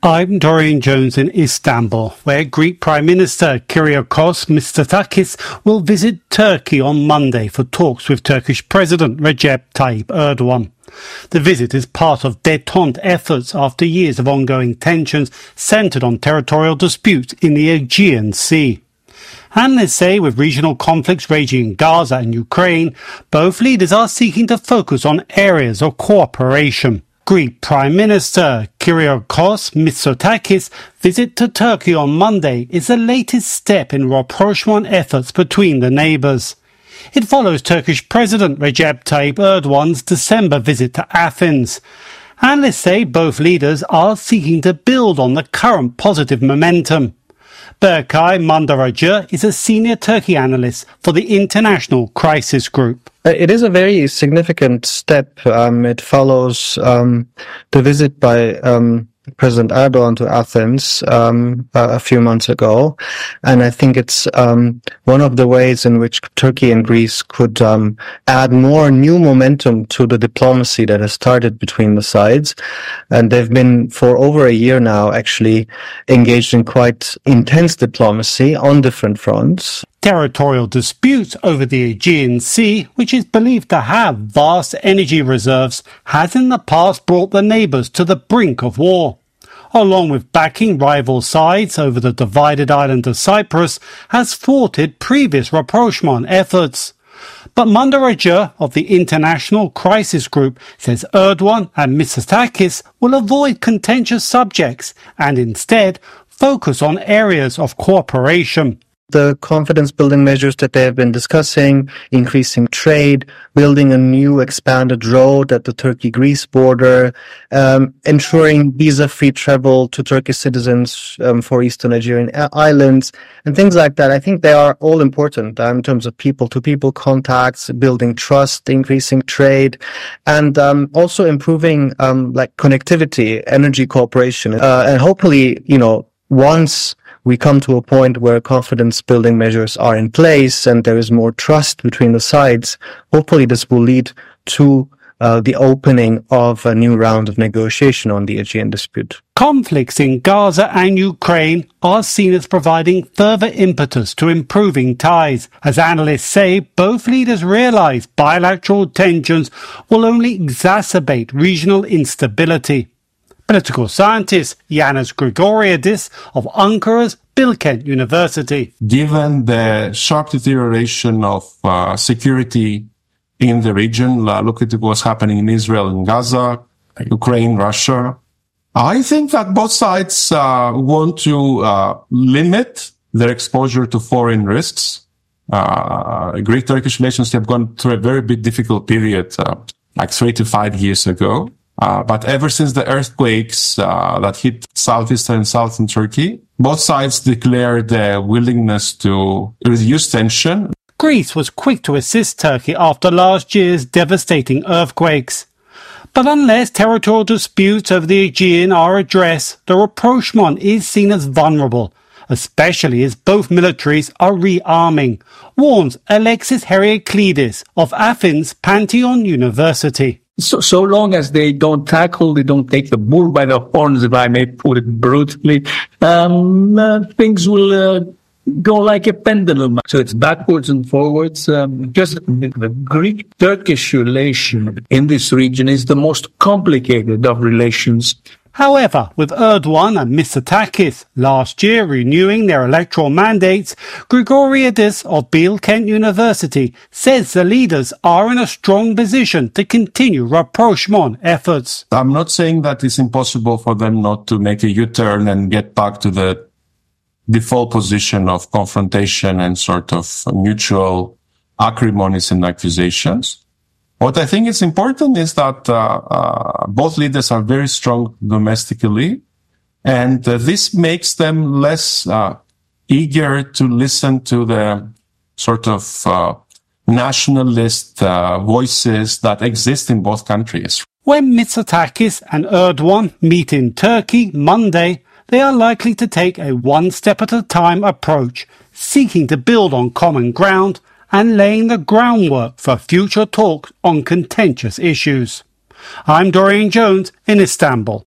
I'm Dorian Jones in Istanbul, where Greek Prime Minister Kyriakos Mitsotakis will visit Turkey on Monday for talks with Turkish President Recep Tayyip Erdogan. The visit is part of détente efforts after years of ongoing tensions centred on territorial disputes in the Aegean Sea. Analysts say with regional conflicts raging in Gaza and Ukraine, both leaders are seeking to focus on areas of cooperation. Greek Prime Minister Kyriakos Mitsotakis' visit to Turkey on Monday is the latest step in rapprochement efforts between the neighbours. It follows Turkish President Recep Tayyip Erdogan's December visit to Athens. Analysts say both leaders are seeking to build on the current positive momentum. Berkay Mandaracı is a senior Turkey analyst for the International Crisis Group. It is a very significant step. It follows the visit by President Erdogan to Athens a few months ago, and I think it's one of the ways in which Turkey and Greece could add more new momentum to the diplomacy that has started between the sides. And they've been for over a year now actually engaged in quite intense diplomacy on different fronts. Territorial disputes over the Aegean Sea, which is believed to have vast energy reserves, has in the past brought the neighbours to the brink of war. Along with backing rival sides over the divided island of Cyprus, has thwarted previous rapprochement efforts. But Mandaracı of the International Crisis Group says Erdogan and Mitsotakis will avoid contentious subjects and instead focus on areas of cooperation. The confidence-building measures that they have been discussing, increasing trade, building a new expanded road at the Turkey-Greece border, ensuring visa-free travel to Turkish citizens for Eastern Aegean islands, and things like that. I think they are all important in terms of people-to-people contacts, building trust, increasing trade, and also improving connectivity, energy cooperation, and hopefully, once we come to a point where confidence-building measures are in place and there is more trust between the sides, hopefully this will lead to the opening of a new round of negotiation on the Aegean dispute. Conflicts in Gaza and Ukraine are seen as providing further impetus to improving ties. As analysts say, both leaders realize bilateral tensions will only exacerbate regional instability. Political scientist Yanis Grigoriadis of Ankara's Bilkent University. Given the sharp deterioration of security in the region, look at what's happening in Israel and Gaza, Ukraine, Russia. I think that both sides want to limit their exposure to foreign risks. Greek-Turkish relations have gone through a very difficult period, 3 to 5 years ago. But ever since the earthquakes that hit southeastern and southern Turkey, both sides declared their willingness to reduce tension. Greece was quick to assist Turkey after last year's devastating earthquakes. But unless territorial disputes over the Aegean are addressed, the rapprochement is seen as vulnerable, especially as both militaries are rearming, warns Alexis Heraclides of Athens Pantheon University. So long as they don't take the bull by the horns, if I may put it brutally, things will go like a pendulum. So it's backwards and forwards. Just the Greek-Turkish relation in this region is the most complicated of relations. However, with Erdogan and Mitsotakis last year renewing their electoral mandates, Grigoriadis of Bilkent University says the leaders are in a strong position to continue rapprochement efforts. I'm not saying that it's impossible for them not to make a U-turn and get back to the default position of confrontation and sort of mutual acrimonies and accusations. What I think is important is that both leaders are very strong domestically, and this makes them less eager to listen to the sort of nationalist voices that exist in both countries. When Mitsotakis and Erdogan meet in Turkey Monday, they are likely to take a one-step-at-a-time approach, seeking to build on common ground and laying the groundwork for future talks on contentious issues. I'm Dorian Jones in Istanbul.